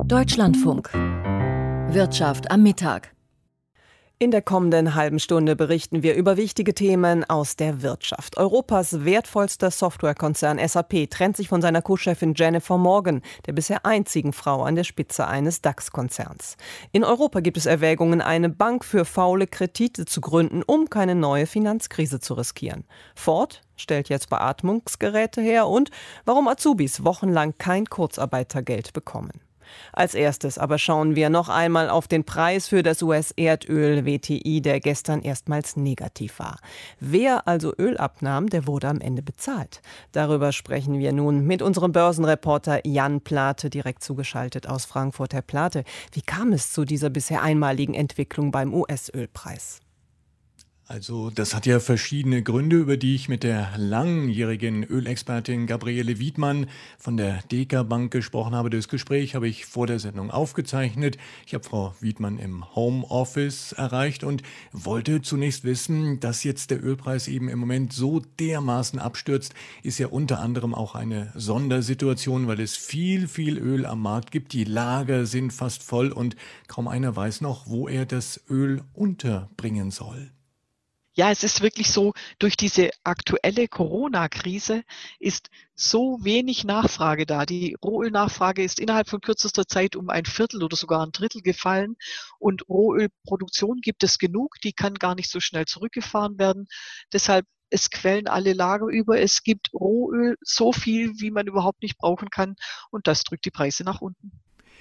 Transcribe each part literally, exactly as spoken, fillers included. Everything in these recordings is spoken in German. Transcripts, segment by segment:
Deutschlandfunk. Wirtschaft am Mittag. In der kommenden halben Stunde berichten wir über wichtige Themen aus der Wirtschaft. Europas wertvollster Softwarekonzern S A P trennt sich von seiner Co-Chefin Jennifer Morgan, der bisher einzigen Frau an der Spitze eines DAX-Konzerns. In Europa gibt es Erwägungen, eine Bank für faule Kredite zu gründen, um keine neue Finanzkrise zu riskieren. Ford stellt jetzt Beatmungsgeräte her und warum Azubis wochenlang kein Kurzarbeitergeld bekommen. Als erstes aber schauen wir noch einmal auf den Preis für das U S-Erdöl W T I, der gestern erstmals negativ war. Wer also Öl abnahm, der wurde am Ende bezahlt. Darüber sprechen wir nun mit unserem Börsenreporter Jan Plate, direkt zugeschaltet aus Frankfurt. Herr Plate, wie kam es zu dieser bisher einmaligen Entwicklung beim U S-Ölpreis? Also das hat ja verschiedene Gründe, über die ich mit der langjährigen Ölexpertin Gabriele Wiedmann von der Deka Bank gesprochen habe. Das Gespräch habe ich vor der Sendung aufgezeichnet. Ich habe Frau Wiedmann im Homeoffice erreicht und wollte zunächst wissen, dass jetzt der Ölpreis eben im Moment so dermaßen abstürzt, ist ja unter anderem auch eine Sondersituation, weil es viel, viel Öl am Markt gibt. Die Lager sind fast voll und kaum einer weiß noch, wo er das Öl unterbringen soll. Ja, es ist wirklich so, durch diese aktuelle Corona-Krise ist so wenig Nachfrage da. Die Rohölnachfrage ist innerhalb von kürzester Zeit um ein Viertel oder sogar ein Drittel gefallen. Und Rohölproduktion gibt es genug, die kann gar nicht so schnell zurückgefahren werden. Deshalb, es quellen alle Lager über. Es gibt Rohöl so viel, wie man überhaupt nicht brauchen kann. Und das drückt die Preise nach unten.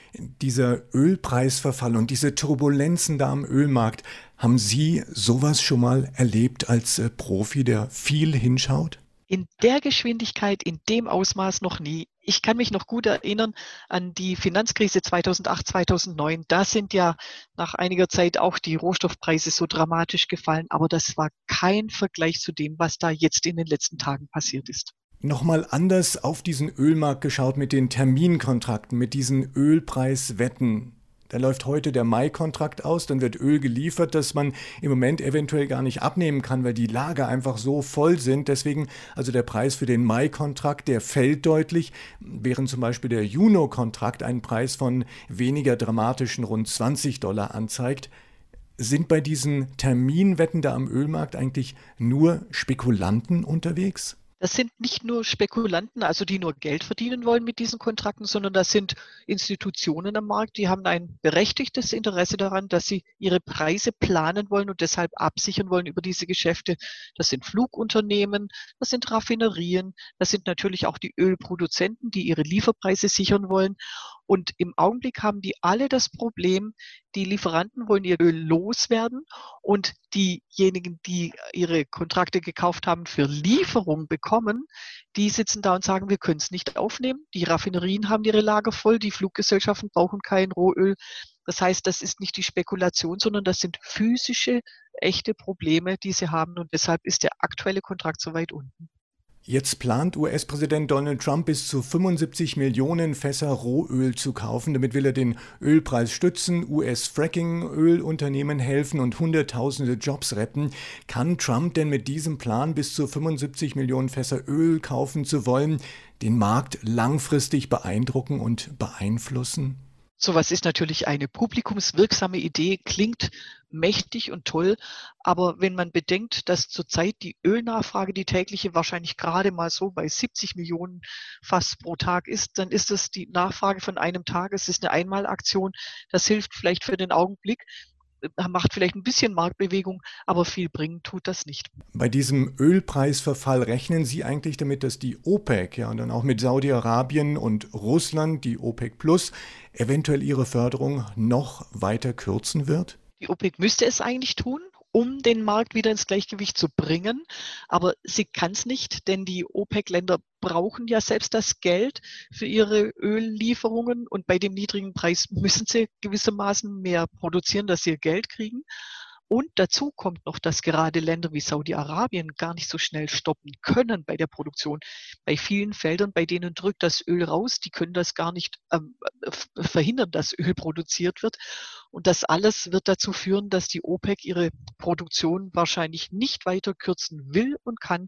Dieser Ölpreisverfall und diese Turbulenzen da am Ölmarkt, haben Sie sowas schon mal erlebt als äh, Profi, der viel hinschaut? In der Geschwindigkeit, in dem Ausmaß noch nie. Ich kann mich noch gut erinnern an die Finanzkrise zweitausendacht, zweitausendneun. Da sind ja nach einiger Zeit auch die Rohstoffpreise so dramatisch gefallen. Aber das war kein Vergleich zu dem, was da jetzt in den letzten Tagen passiert ist. Nochmal anders auf diesen Ölmarkt geschaut mit den Terminkontrakten, mit diesen Ölpreiswetten. Da läuft heute der Mai-Kontrakt aus, dann wird Öl geliefert, das man im Moment eventuell gar nicht abnehmen kann, weil die Lager einfach so voll sind. Deswegen, also der Preis für den Mai-Kontrakt, der fällt deutlich, während zum Beispiel der Juno-Kontrakt einen Preis von weniger dramatischen rund zwanzig Dollar anzeigt. Sind bei diesen Terminwetten da am Ölmarkt eigentlich nur Spekulanten unterwegs? Das sind nicht nur Spekulanten, also die nur Geld verdienen wollen mit diesen Kontrakten, sondern das sind Institutionen am Markt, die haben ein berechtigtes Interesse daran, dass sie ihre Preise planen wollen und deshalb absichern wollen über diese Geschäfte. Das sind Flugunternehmen, das sind Raffinerien, das sind natürlich auch die Ölproduzenten, die ihre Lieferpreise sichern wollen. Und im Augenblick haben die alle das Problem, die Lieferanten wollen ihr Öl loswerden und diejenigen, die ihre Kontrakte gekauft haben für Lieferung bekommen, die sitzen da und sagen, wir können es nicht aufnehmen. Die Raffinerien haben ihre Lager voll, die Fluggesellschaften brauchen kein Rohöl. Das heißt, das ist nicht die Spekulation, sondern das sind physische, echte Probleme, die sie haben und deshalb ist der aktuelle Kontrakt so weit unten. Jetzt plant U S-Präsident Donald Trump bis zu fünfundsiebzig Millionen Fässer Rohöl zu kaufen. Damit will er den Ölpreis stützen, U S-Fracking-Ölunternehmen helfen und Hunderttausende Jobs retten. Kann Trump denn mit diesem Plan, bis zu fünfundsiebzig Millionen Fässer Öl kaufen zu wollen, den Markt langfristig beeindrucken und beeinflussen? Sowas ist natürlich eine publikumswirksame Idee, klingt mächtig und toll, aber wenn man bedenkt, dass zurzeit die Ölnachfrage, die tägliche, wahrscheinlich gerade mal so bei siebzig Millionen Fass pro Tag ist, dann ist das die Nachfrage von einem Tag, es ist eine Einmalaktion, das hilft vielleicht für den Augenblick, macht vielleicht ein bisschen Marktbewegung, aber viel bringen tut das nicht. Bei diesem Ölpreisverfall rechnen Sie eigentlich damit, dass die OPEC, ja, und dann auch mit Saudi-Arabien und Russland, die OPEC Plus, eventuell ihre Förderung noch weiter kürzen wird? Die OPEC müsste es eigentlich tun, um den Markt wieder ins Gleichgewicht zu bringen. Aber sie kann es nicht, denn die OPEC-Länder brauchen ja selbst das Geld für ihre Öllieferungen und bei dem niedrigen Preis müssen sie gewissermaßen mehr produzieren, dass sie ihr Geld kriegen. Und dazu kommt noch, dass gerade Länder wie Saudi-Arabien gar nicht so schnell stoppen können bei der Produktion. Bei vielen Feldern, bei denen drückt das Öl raus, die können das gar nicht ähm, verhindern, dass Öl produziert wird. Und das alles wird dazu führen, dass die OPEC ihre Produktion wahrscheinlich nicht weiter kürzen will und kann.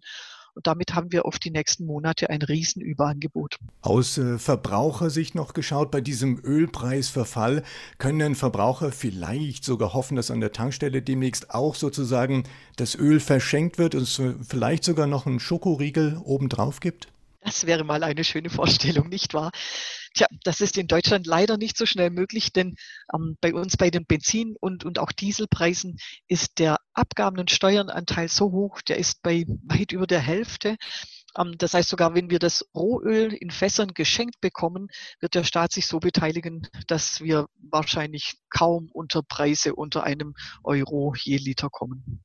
Und damit haben wir auf die nächsten Monate ein Riesenüberangebot. Aus äh, Verbrauchersicht noch geschaut, bei diesem Ölpreisverfall können denn Verbraucher vielleicht sogar hoffen, dass an der Tankstelle demnächst auch sozusagen das Öl verschenkt wird und es vielleicht sogar noch einen Schokoriegel obendrauf gibt? Das wäre mal eine schöne Vorstellung, nicht wahr? Tja, das ist in Deutschland leider nicht so schnell möglich, denn ähm, bei uns bei den Benzin- und, und auch Dieselpreisen ist der Abgaben- und Steuernanteil so hoch, der ist bei weit über der Hälfte. Ähm, das heißt, sogar wenn wir das Rohöl in Fässern geschenkt bekommen, wird der Staat sich so beteiligen, dass wir wahrscheinlich kaum unter Preise unter einem Euro je Liter kommen.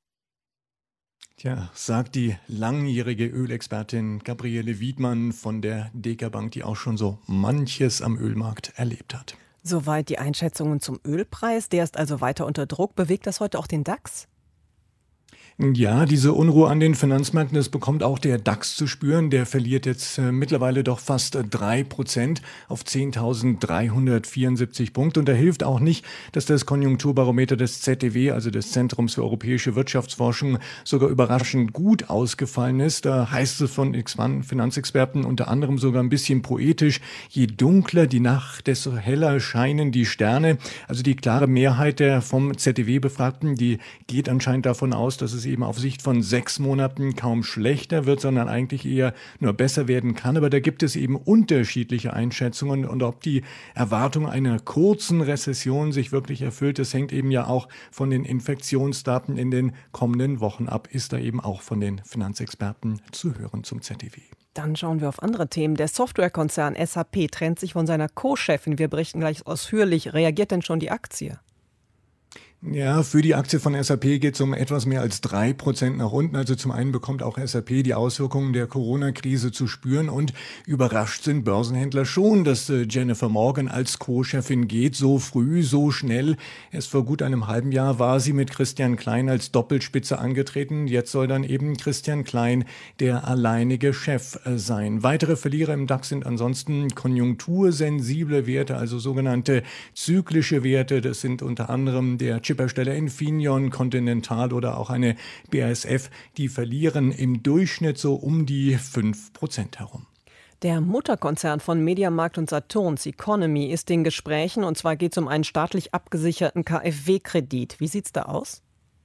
Tja, sagt die langjährige Ölexpertin Gabriele Wiedmann von der Deka Bank, die auch schon so manches am Ölmarkt erlebt hat. Soweit die Einschätzungen zum Ölpreis. Der ist also weiter unter Druck. Bewegt das heute auch den DAX? Ja, diese Unruhe an den Finanzmärkten, das bekommt auch der DAX zu spüren. Der verliert jetzt äh, mittlerweile doch fast äh, drei Prozent auf zehntausenddreihundertvierundsiebzig Punkte. Und da hilft auch nicht, dass das Konjunkturbarometer des Z D W, also des Zentrums für europäische Wirtschaftsforschung, sogar überraschend gut ausgefallen ist. Da heißt es von Finanzexperten unter anderem sogar ein bisschen poetisch: Je dunkler die Nacht, desto heller scheinen die Sterne. Also die klare Mehrheit der vom Z D W-Befragten, die geht anscheinend davon aus, dass es eben auf Sicht von sechs Monaten kaum schlechter wird, sondern eigentlich eher nur besser werden kann. Aber da gibt es eben unterschiedliche Einschätzungen, und ob die Erwartung einer kurzen Rezession sich wirklich erfüllt, das hängt eben ja auch von den Infektionsdaten in den kommenden Wochen ab, ist da eben auch von den Finanzexperten zu hören zum Z D W. Dann schauen wir auf andere Themen. Der Softwarekonzern S A P trennt sich von seiner Co-Chefin. Wir berichten gleich ausführlich. Reagiert denn schon die Aktie? Ja, für die Aktie von S A P geht es um etwas mehr als drei Prozent nach unten. Also zum einen bekommt auch S A P die Auswirkungen der Corona-Krise zu spüren, und überrascht sind Börsenhändler schon, dass äh, Jennifer Morgan als Co-Chefin geht, so früh, so schnell. Erst vor gut einem halben Jahr war sie mit Christian Klein als Doppelspitze angetreten. Jetzt soll dann eben Christian Klein der alleinige Chef äh, sein. Weitere Verlierer im DAX sind ansonsten konjunktursensible Werte, also sogenannte zyklische Werte. Das sind unter anderem der Chiphersteller Infineon, Continental oder auch eine B A S F, die verlieren im Durchschnitt so um die fünf Prozent herum. Der Mutterkonzern von Mediamarkt und Saturn, Ceconomy, ist in Gesprächen, und zwar geht es um einen staatlich abgesicherten K f W-Kredit. Wie sieht's da aus?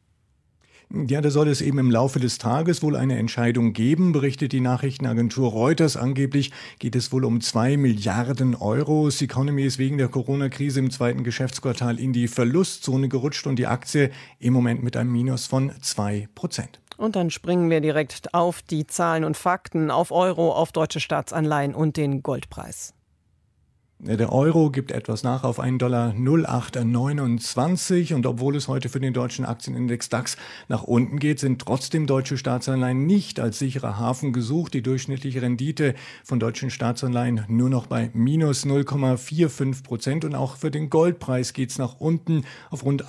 Ja, da soll es eben im Laufe des Tages wohl eine Entscheidung geben, berichtet die Nachrichtenagentur Reuters. Angeblich geht es wohl um zwei Milliarden Euro. Ceconomy ist wegen der Corona-Krise im zweiten Geschäftsquartal in die Verlustzone gerutscht und die Aktie im Moment mit einem Minus von zwei Prozent. Und dann springen wir direkt auf die Zahlen und Fakten, auf Euro, auf deutsche Staatsanleihen und den Goldpreis. Der Euro gibt etwas nach auf einen Dollar null Komma acht neunundzwanzig, und obwohl es heute für den deutschen Aktienindex DAX nach unten geht, sind trotzdem deutsche Staatsanleihen nicht als sicherer Hafen gesucht. Die durchschnittliche Rendite von deutschen Staatsanleihen nur noch bei minus null Komma fünfundvierzig Prozent, und auch für den Goldpreis geht es nach unten auf rund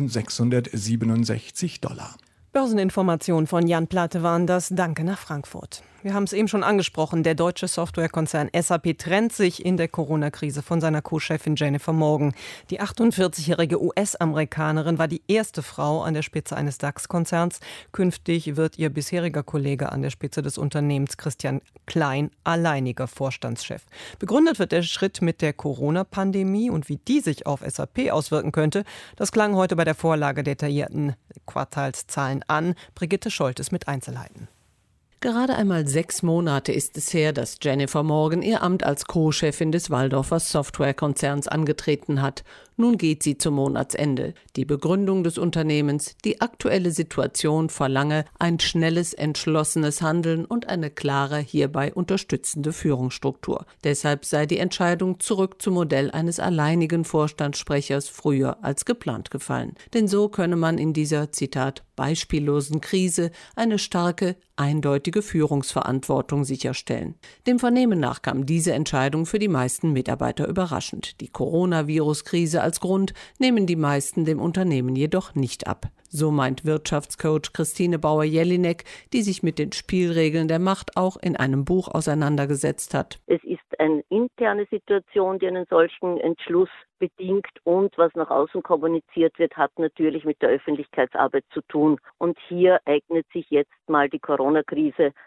eintausendsechshundertsiebenundsechzig Dollar. Börseninformation von Jan Plate waren das. Danke nach Frankfurt. Wir haben es eben schon angesprochen, der deutsche Softwarekonzern S A P trennt sich in der Corona-Krise von seiner Co-Chefin Jennifer Morgan. Die achtundvierzigjährige U S-Amerikanerin war die erste Frau an der Spitze eines DAX-Konzerns. Künftig wird ihr bisheriger Kollege an der Spitze des Unternehmens, Christian Klein, alleiniger Vorstandschef. Begründet wird der Schritt mit der Corona-Pandemie, und wie die sich auf S A P auswirken könnte, das klang heute bei der Vorlage der detaillierten Quartalszahlen an. Brigitte Scholtes mit Einzelheiten. Gerade einmal sechs Monate ist es her, dass Jennifer Morgan ihr Amt als Co-Chefin des Walldorfer Softwarekonzerns angetreten hat. Nun geht sie zum Monatsende. Die Begründung des Unternehmens: die aktuelle Situation verlange ein schnelles, entschlossenes Handeln und eine klare, hierbei unterstützende Führungsstruktur. Deshalb sei die Entscheidung zurück zum Modell eines alleinigen Vorstandssprechers früher als geplant gefallen. Denn so könne man in dieser, Zitat, beispiellosen Krise eine starke, eindeutige Führungsverantwortung sicherstellen. Dem Vernehmen nach kam diese Entscheidung für die meisten Mitarbeiter überraschend. Die Coronavirus-Krise als Grund nehmen die meisten dem Unternehmen jedoch nicht ab. So meint Wirtschaftscoach Christine Bauer-Jelinek, die sich mit den Spielregeln der Macht auch in einem Buch auseinandergesetzt hat. Es ist eine interne Situation, die einen solchen Entschluss bedingt, und was nach außen kommuniziert wird, hat natürlich mit der Öffentlichkeitsarbeit zu tun. Und hier eignet sich jetzt mal die Corona-Krise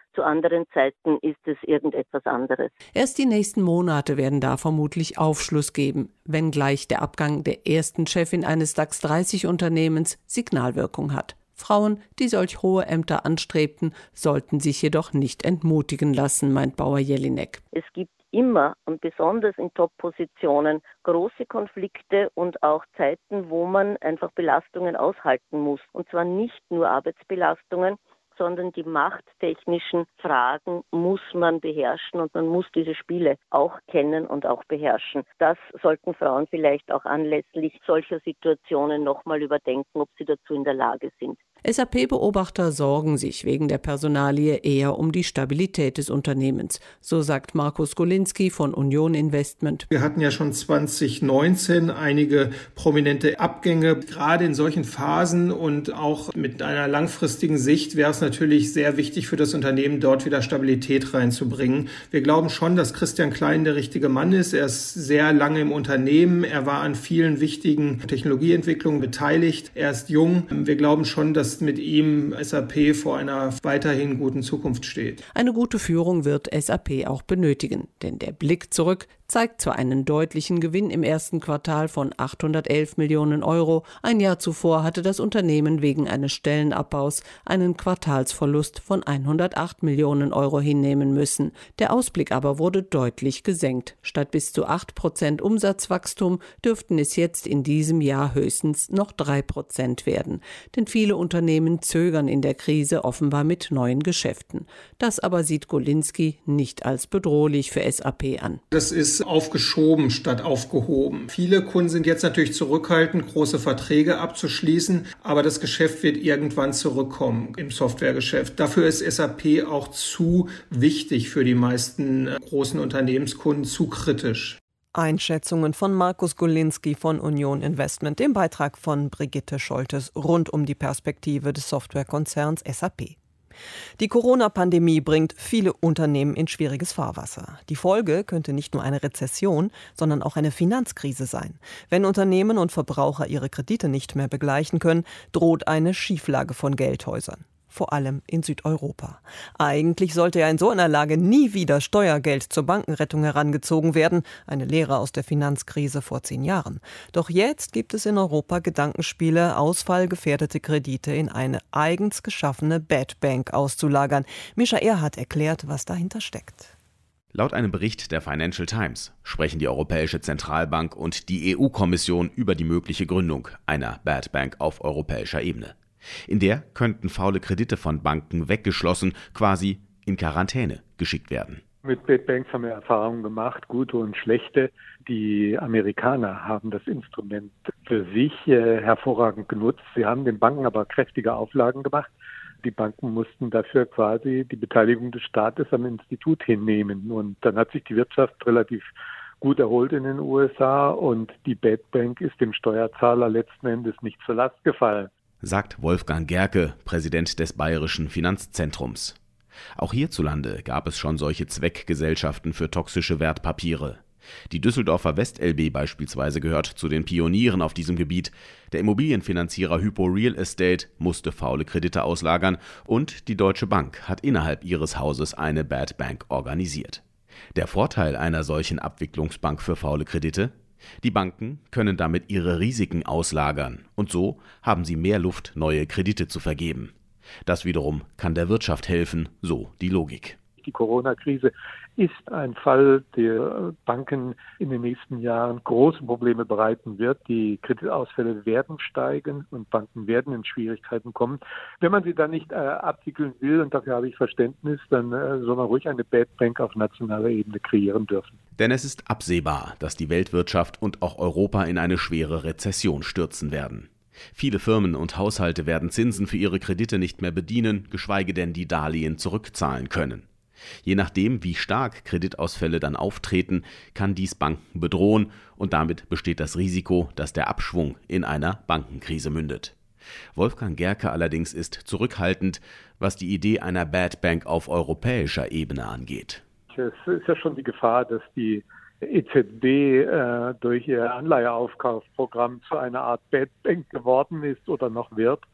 Zu anderen Zeiten ist es irgendetwas anderes. Erst die nächsten Monate werden da vermutlich Aufschluss geben, wenngleich der Abgang der ersten Chefin eines DAX dreißig Unternehmens Signalwirkung hat. Frauen, die solch hohe Ämter anstrebten, sollten sich jedoch nicht entmutigen lassen, meint Bauer-Jelinek. Es gibt immer und besonders in Top-Positionen große Konflikte und auch Zeiten, wo man einfach Belastungen aushalten muss. Und zwar nicht nur Arbeitsbelastungen, sondern die machttechnischen Fragen muss man beherrschen und man muss diese Spiele auch kennen und auch beherrschen. Das sollten Frauen vielleicht auch anlässlich solcher Situationen nochmal überdenken, ob sie dazu in der Lage sind. S A P-Beobachter sorgen sich wegen der Personalie eher um die Stabilität des Unternehmens. So sagt Markus Golinski von Union Investment. Wir hatten ja schon zwanzig neunzehn einige prominente Abgänge. Gerade in solchen Phasen und auch mit einer langfristigen Sicht wäre es natürlich sehr wichtig für das Unternehmen, dort wieder Stabilität reinzubringen. Wir glauben schon, dass Christian Klein der richtige Mann ist. Er ist sehr lange im Unternehmen. Er war an vielen wichtigen Technologieentwicklungen beteiligt. Er ist jung. Wir glauben schon, dass mit ihm S A P vor einer weiterhin guten Zukunft steht. Eine gute Führung wird S A P auch benötigen, denn der Blick zurück zeigt zwar einen deutlichen Gewinn im ersten Quartal von achthundertelf Millionen Euro. Ein Jahr zuvor hatte das Unternehmen wegen eines Stellenabbaus einen Quartalsverlust von hundertacht Millionen Euro hinnehmen müssen. Der Ausblick aber wurde deutlich gesenkt. Statt bis zu acht Prozent Umsatzwachstum dürften es jetzt in diesem Jahr höchstens noch drei Prozent werden. Denn viele Unternehmen zögern in der Krise offenbar mit neuen Geschäften. Das aber sieht Golinski nicht als bedrohlich für S A P an. Das ist aufgeschoben statt aufgehoben. Viele Kunden sind jetzt natürlich zurückhaltend, große Verträge abzuschließen, aber das Geschäft wird irgendwann zurückkommen im Softwaregeschäft. Dafür ist S A P auch zu wichtig für die meisten großen Unternehmenskunden, zu kritisch. Einschätzungen von Markus Golinski von Union Investment, dem Beitrag von Brigitte Scholtes rund um die Perspektive des Softwarekonzerns S A P. Die Corona-Pandemie bringt viele Unternehmen in schwieriges Fahrwasser. Die Folge könnte nicht nur eine Rezession, sondern auch eine Finanzkrise sein. Wenn Unternehmen und Verbraucher ihre Kredite nicht mehr begleichen können, droht eine Schieflage von Geldhäusern. Vor allem in Südeuropa. Eigentlich sollte ja in so einer Lage nie wieder Steuergeld zur Bankenrettung herangezogen werden, eine Lehre aus der Finanzkrise vor zehn Jahren. Doch jetzt gibt es in Europa Gedankenspiele, ausfallgefährdete Kredite in eine eigens geschaffene Bad Bank auszulagern. Mischa Erhardt erklärt, was dahinter steckt. Laut einem Bericht der Financial Times sprechen die Europäische Zentralbank und die E U-Kommission über die mögliche Gründung einer Bad Bank auf europäischer Ebene. In der könnten faule Kredite von Banken weggeschlossen, quasi in Quarantäne geschickt werden. Mit Bad Banks haben wir Erfahrungen gemacht, gute und schlechte. Die Amerikaner haben das Instrument für sich äh, hervorragend genutzt. Sie haben den Banken aber kräftige Auflagen gemacht. Die Banken mussten dafür quasi die Beteiligung des Staates am Institut hinnehmen. Und dann hat sich die Wirtschaft relativ gut erholt in den U S A und die Bad Bank ist dem Steuerzahler letzten Endes nicht zur Last gefallen, sagt Wolfgang Gerke, Präsident des Bayerischen Finanzzentrums. Auch hierzulande gab es schon solche Zweckgesellschaften für toxische Wertpapiere. Die Düsseldorfer WestLB beispielsweise gehört zu den Pionieren auf diesem Gebiet. Der Immobilienfinanzierer Hypo Real Estate musste faule Kredite auslagern und die Deutsche Bank hat innerhalb ihres Hauses eine Bad Bank organisiert. Der Vorteil einer solchen Abwicklungsbank für faule Kredite? Die Banken können damit ihre Risiken auslagern und so haben sie mehr Luft, neue Kredite zu vergeben. Das wiederum kann der Wirtschaft helfen, so die Logik. Die Corona-Krise ist ein Fall, der Banken in den nächsten Jahren große Probleme bereiten wird. Die Kreditausfälle werden steigen und Banken werden in Schwierigkeiten kommen. Wenn man sie dann nicht äh, abwickeln will, und dafür habe ich Verständnis, dann äh, soll man ruhig eine Bad Bank auf nationaler Ebene kreieren dürfen. Denn es ist absehbar, dass die Weltwirtschaft und auch Europa in eine schwere Rezession stürzen werden. Viele Firmen und Haushalte werden Zinsen für ihre Kredite nicht mehr bedienen, geschweige denn die Darlehen zurückzahlen können. Je nachdem, wie stark Kreditausfälle dann auftreten, kann dies Banken bedrohen und damit besteht das Risiko, dass der Abschwung in einer Bankenkrise mündet. Wolfgang Gerke allerdings ist zurückhaltend, was die Idee einer Bad Bank auf europäischer Ebene angeht. Es ist ja schon die Gefahr, dass die E Z B äh, durch ihr Anleiheaufkaufprogramm zu einer Art Bad Bank geworden ist oder noch wird.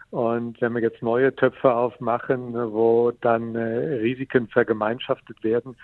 Und wenn wir jetzt neue Töpfe aufmachen, wo dann äh, Risiken vergemeinschaftet werden,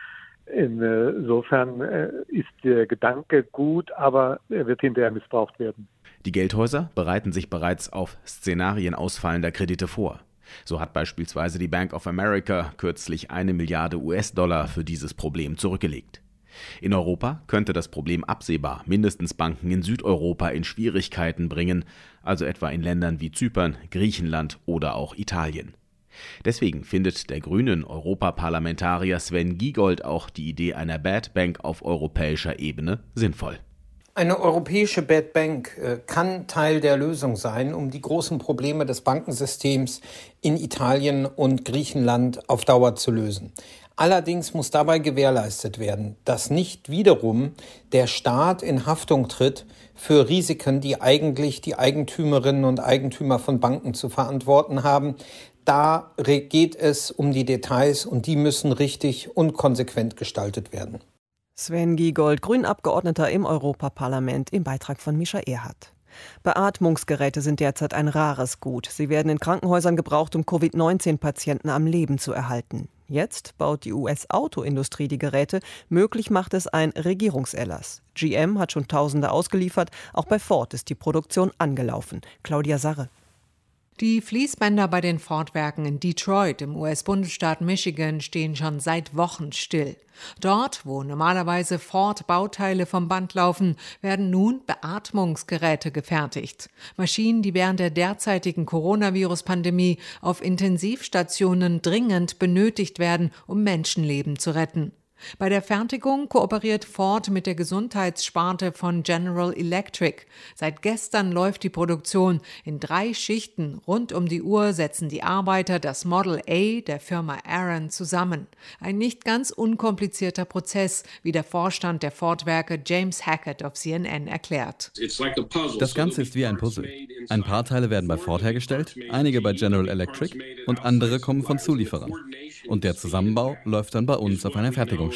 insofern äh, ist der Gedanke gut, aber er wird hinterher missbraucht werden. Die Geldhäuser bereiten sich bereits auf Szenarien ausfallender Kredite vor. So hat beispielsweise die Bank of America kürzlich eine Milliarde U S-Dollar für dieses Problem zurückgelegt. In Europa könnte das Problem absehbar mindestens Banken in Südeuropa in Schwierigkeiten bringen, also etwa in Ländern wie Zypern, Griechenland oder auch Italien. Deswegen findet der grünen Europaparlamentarier Sven Giegold auch die Idee einer Bad Bank auf europäischer Ebene sinnvoll. Eine europäische Bad Bank kann Teil der Lösung sein, um die großen Probleme des Bankensystems in Italien und Griechenland auf Dauer zu lösen. Allerdings muss dabei gewährleistet werden, dass nicht wiederum der Staat in Haftung tritt für Risiken, die eigentlich die Eigentümerinnen und Eigentümer von Banken zu verantworten haben. Da geht es um die Details und die müssen richtig und konsequent gestaltet werden. Sven Giegold, Grünabgeordneter im Europaparlament, im Beitrag von Mischa Erhardt. Beatmungsgeräte sind derzeit ein rares Gut. Sie werden in Krankenhäusern gebraucht, um Covid neunzehn Patienten am Leben zu erhalten. Jetzt baut die U S-Autoindustrie die Geräte. Möglich macht es ein Regierungserlass. G M hat schon Tausende ausgeliefert. Auch bei Ford ist die Produktion angelaufen. Claudia Sarre. Die Fließbänder bei den Ford-Werken in Detroit im U S-Bundesstaat Michigan stehen schon seit Wochen still. Dort, wo normalerweise Ford-Bauteile vom Band laufen, werden nun Beatmungsgeräte gefertigt. Maschinen, die während der derzeitigen Coronavirus-Pandemie auf Intensivstationen dringend benötigt werden, um Menschenleben zu retten. Bei der Fertigung kooperiert Ford mit der Gesundheitssparte von General Electric. Seit gestern läuft die Produktion. In drei Schichten rund um die Uhr setzen die Arbeiter das Model A der Firma Aaron zusammen. Ein nicht ganz unkomplizierter Prozess, wie der Vorstand der Ford-Werke James Hackett auf C N N erklärt. Das Ganze ist wie ein Puzzle. Ein paar Teile werden bei Ford hergestellt, einige bei General Electric und andere kommen von Zulieferern. Und der Zusammenbau läuft dann bei uns auf einer Fertigungsstraße.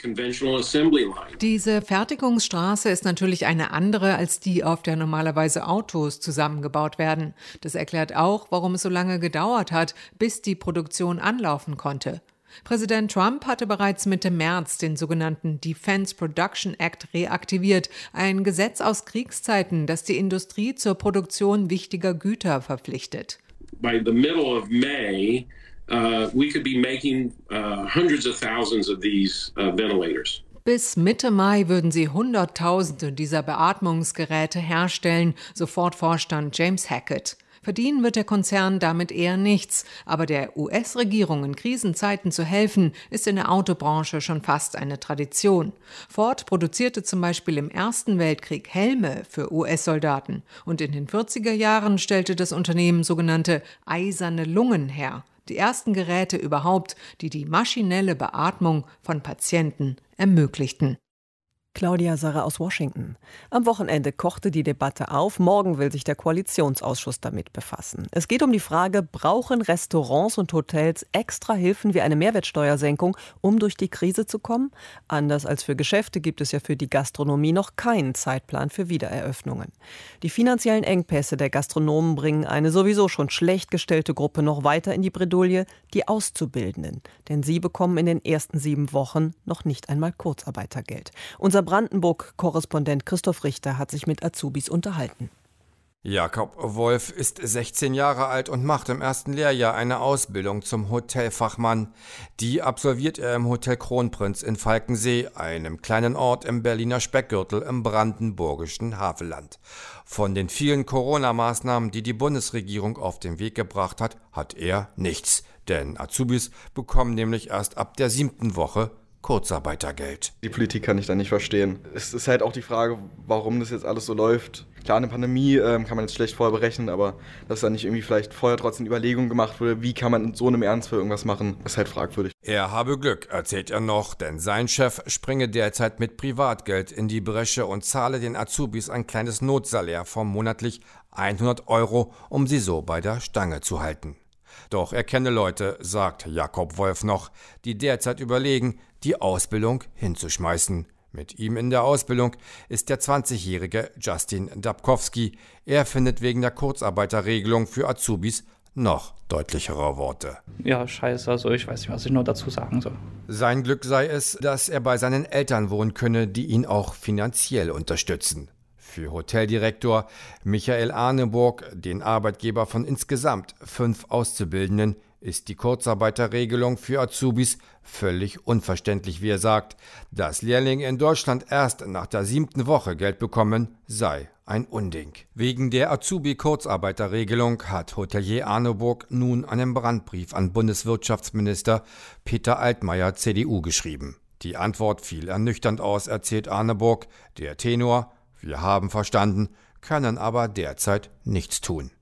Diese Fertigungsstraße ist natürlich eine andere als die, auf der normalerweise Autos zusammengebaut werden. Das erklärt auch, warum es so lange gedauert hat, bis die Produktion anlaufen konnte. Präsident Trump hatte bereits Mitte März den sogenannten Defense Production Act reaktiviert, ein Gesetz aus Kriegszeiten, das die Industrie zur Produktion wichtiger Güter verpflichtet. By the middle of May, Uh, we could be making uh, hundreds of thousands of these uh, ventilators. Bis Mitte Mai würden sie Hunderttausende dieser Beatmungsgeräte herstellen, so Ford-Vorstand James Hackett. Verdienen wird der Konzern damit eher nichts, aber der U S-Regierung in Krisenzeiten zu helfen, ist in der Autobranche schon fast eine Tradition. Ford produzierte zum Beispiel im Ersten Weltkrieg Helme für U S-Soldaten und in den vierziger Jahren stellte das Unternehmen sogenannte eiserne Lungen her. Die ersten Geräte überhaupt, die die maschinelle Beatmung von Patienten ermöglichten. Claudia Sarre aus Washington. Am Wochenende kochte die Debatte auf. Morgen will sich der Koalitionsausschuss damit befassen. Es geht um die Frage, brauchen Restaurants und Hotels extra Hilfen wie eine Mehrwertsteuersenkung, um durch die Krise zu kommen? Anders als für Geschäfte gibt es ja für die Gastronomie noch keinen Zeitplan für Wiedereröffnungen. Die finanziellen Engpässe der Gastronomen bringen eine sowieso schon schlecht gestellte Gruppe noch weiter in die Bredouille, die Auszubildenden. Denn sie bekommen in den ersten sieben Wochen noch nicht einmal Kurzarbeitergeld. Unser Brandenburg-Korrespondent Christoph Richter hat sich mit Azubis unterhalten. Jakob Wolf ist sechzehn Jahre alt und macht im ersten Lehrjahr eine Ausbildung zum Hotelfachmann. Die absolviert er im Hotel Kronprinz in Falkensee, einem kleinen Ort im Berliner Speckgürtel im brandenburgischen Havelland. Von den vielen Corona-Maßnahmen, die die Bundesregierung auf den Weg gebracht hat, hat er nichts. Denn Azubis bekommen nämlich erst ab der siebten Woche Kurzarbeitergeld. Die Politik kann ich da nicht verstehen. Es ist halt auch die Frage, warum das jetzt alles so läuft. Klar, eine Pandemie ähm, kann man jetzt schlecht vorher berechnen, aber dass da nicht irgendwie vielleicht vorher trotzdem Überlegungen gemacht wurde, wie kann man in so einem Ernstfall irgendwas machen, ist halt fragwürdig. Er habe Glück, erzählt er noch, denn sein Chef springe derzeit mit Privatgeld in die Bresche und zahle den Azubis ein kleines Notsalär von monatlich hundert Euro, um sie so bei der Stange zu halten. Doch er kenne Leute, sagt Jakob Wolf noch, die derzeit überlegen, die Ausbildung hinzuschmeißen. Mit ihm in der Ausbildung ist der zwanzigjährige Justin Dabkowski. Er findet wegen der Kurzarbeiterregelung für Azubis noch deutlichere Worte. Ja, scheiße, also ich weiß nicht, was ich noch dazu sagen soll. Sein Glück sei es, dass er bei seinen Eltern wohnen könne, die ihn auch finanziell unterstützen. Für Hoteldirektor Michael Arneburg, den Arbeitgeber von insgesamt fünf Auszubildenden, ist die Kurzarbeiterregelung für Azubis völlig unverständlich, wie er sagt. Dass Lehrlinge in Deutschland erst nach der siebten Woche Geld bekommen, sei ein Unding. Wegen der Azubi-Kurzarbeiterregelung hat Hotelier Arneburg nun einen Brandbrief an Bundeswirtschaftsminister Peter Altmaier, C D U, geschrieben. Die Antwort fiel ernüchternd aus, erzählt Arneburg. Der Tenor: Wir haben verstanden, können aber derzeit nichts tun.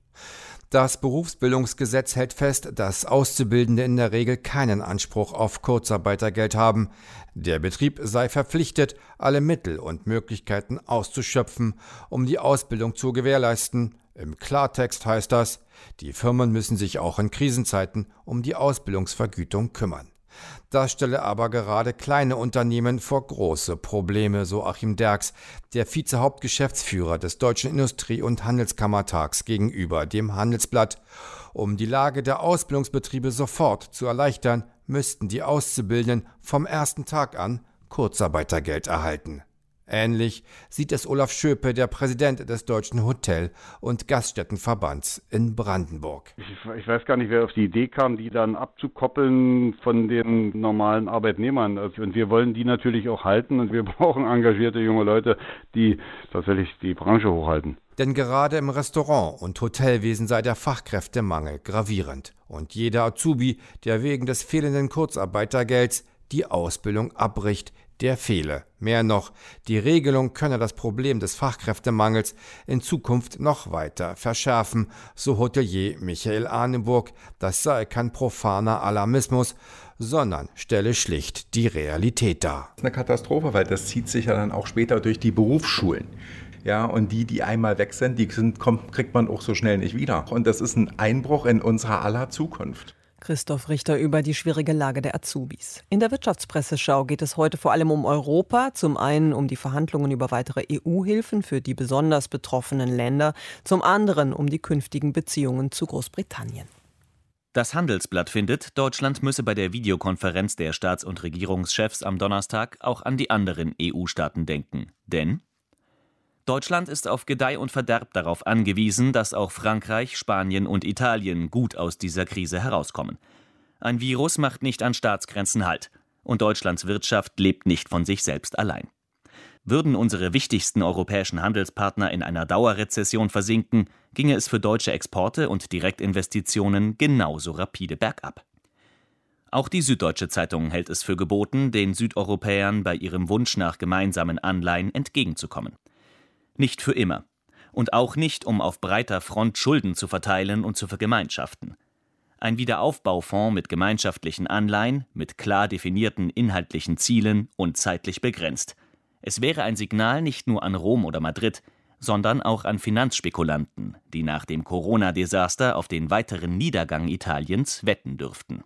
Das Berufsbildungsgesetz hält fest, dass Auszubildende in der Regel keinen Anspruch auf Kurzarbeitergeld haben. Der Betrieb sei verpflichtet, alle Mittel und Möglichkeiten auszuschöpfen, um die Ausbildung zu gewährleisten. Im Klartext heißt das, die Firmen müssen sich auch in Krisenzeiten um die Ausbildungsvergütung kümmern. Das stelle aber gerade kleine Unternehmen vor große Probleme, so Achim Derks, der Vize-Hauptgeschäftsführer des Deutschen Industrie- und Handelskammertags gegenüber dem Handelsblatt. Um die Lage der Ausbildungsbetriebe sofort zu erleichtern, müssten die Auszubildenden vom ersten Tag an Kurzarbeitergeld erhalten. Ähnlich sieht es Olaf Schöpe, der Präsident des Deutschen Hotel- und Gaststättenverbands in Brandenburg. Ich, ich weiß gar nicht, wer auf die Idee kam, die dann abzukoppeln von den normalen Arbeitnehmern. Und wir wollen die natürlich auch halten und wir brauchen engagierte junge Leute, die tatsächlich die Branche hochhalten. Denn gerade im Restaurant- und Hotelwesen sei der Fachkräftemangel gravierend. Und jeder Azubi, der wegen des fehlenden Kurzarbeitergelds die Ausbildung abbricht, der fehle. Mehr noch, die Regelung könne das Problem des Fachkräftemangels in Zukunft noch weiter verschärfen, so Hotelier Michael Arneburg. Das sei kein profaner Alarmismus, sondern stelle schlicht die Realität dar. Das ist eine Katastrophe, weil das zieht sich ja dann auch später durch die Berufsschulen. Ja, und die, die einmal weg sind, die sind, kommt, kriegt man auch so schnell nicht wieder. Und das ist ein Einbruch in unserer aller Zukunft. Christoph Richter über die schwierige Lage der Azubis. In der Wirtschaftspresseschau geht es heute vor allem um Europa, zum einen um die Verhandlungen über weitere E U-Hilfen für die besonders betroffenen Länder, zum anderen um die künftigen Beziehungen zu Großbritannien. Das Handelsblatt findet, Deutschland müsse bei der Videokonferenz der Staats- und Regierungschefs am Donnerstag auch an die anderen E U-Staaten denken. Denn Deutschland ist auf Gedeih und Verderb darauf angewiesen, dass auch Frankreich, Spanien und Italien gut aus dieser Krise herauskommen. Ein Virus macht nicht an Staatsgrenzen Halt. Und Deutschlands Wirtschaft lebt nicht von sich selbst allein. Würden unsere wichtigsten europäischen Handelspartner in einer Dauerrezession versinken, ginge es für deutsche Exporte und Direktinvestitionen genauso rapide bergab. Auch die Süddeutsche Zeitung hält es für geboten, den Südeuropäern bei ihrem Wunsch nach gemeinsamen Anleihen entgegenzukommen. Nicht für immer. Und auch nicht, um auf breiter Front Schulden zu verteilen und zu vergemeinschaften. Ein Wiederaufbaufonds mit gemeinschaftlichen Anleihen, mit klar definierten inhaltlichen Zielen und zeitlich begrenzt. Es wäre ein Signal nicht nur an Rom oder Madrid, sondern auch an Finanzspekulanten, die nach dem Corona-Desaster auf den weiteren Niedergang Italiens wetten dürften.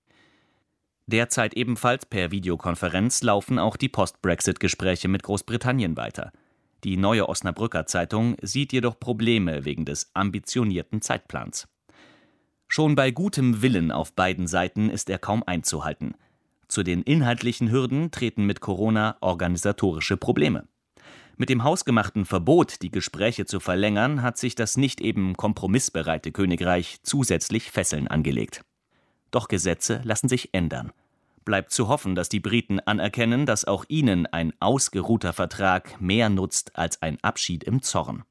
Derzeit ebenfalls per Videokonferenz laufen auch die Post-Brexit-Gespräche mit Großbritannien weiter. Die Neue Osnabrücker Zeitung sieht jedoch Probleme wegen des ambitionierten Zeitplans. Schon bei gutem Willen auf beiden Seiten ist er kaum einzuhalten. Zu den inhaltlichen Hürden treten mit Corona organisatorische Probleme. Mit dem hausgemachten Verbot, die Gespräche zu verlängern, hat sich das nicht eben kompromissbereite Königreich zusätzlich Fesseln angelegt. Doch Gesetze lassen sich ändern. Bleibt zu hoffen, dass die Briten anerkennen, dass auch ihnen ein ausgeruhter Vertrag mehr nutzt als ein Abschied im Zorn.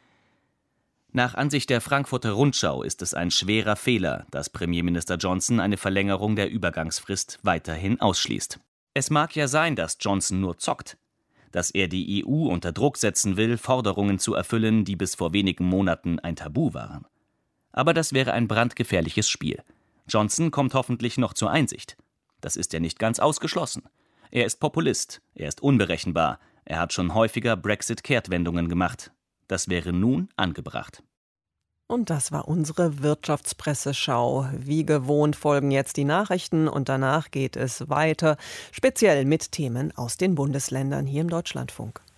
Nach Ansicht der Frankfurter Rundschau ist es ein schwerer Fehler, dass Premierminister Johnson eine Verlängerung der Übergangsfrist weiterhin ausschließt. Es mag ja sein, dass Johnson nur zockt, dass er die E U unter Druck setzen will, Forderungen zu erfüllen, die bis vor wenigen Monaten ein Tabu waren. Aber das wäre ein brandgefährliches Spiel. Johnson kommt hoffentlich noch zur Einsicht. Das ist ja nicht ganz ausgeschlossen. Er ist Populist, er ist unberechenbar, er hat schon häufiger Brexit-Kehrtwendungen gemacht. Das wäre nun angebracht. Und das war unsere Wirtschaftspresseschau. Wie gewohnt folgen jetzt die Nachrichten und danach geht es weiter, speziell mit Themen aus den Bundesländern hier im Deutschlandfunk.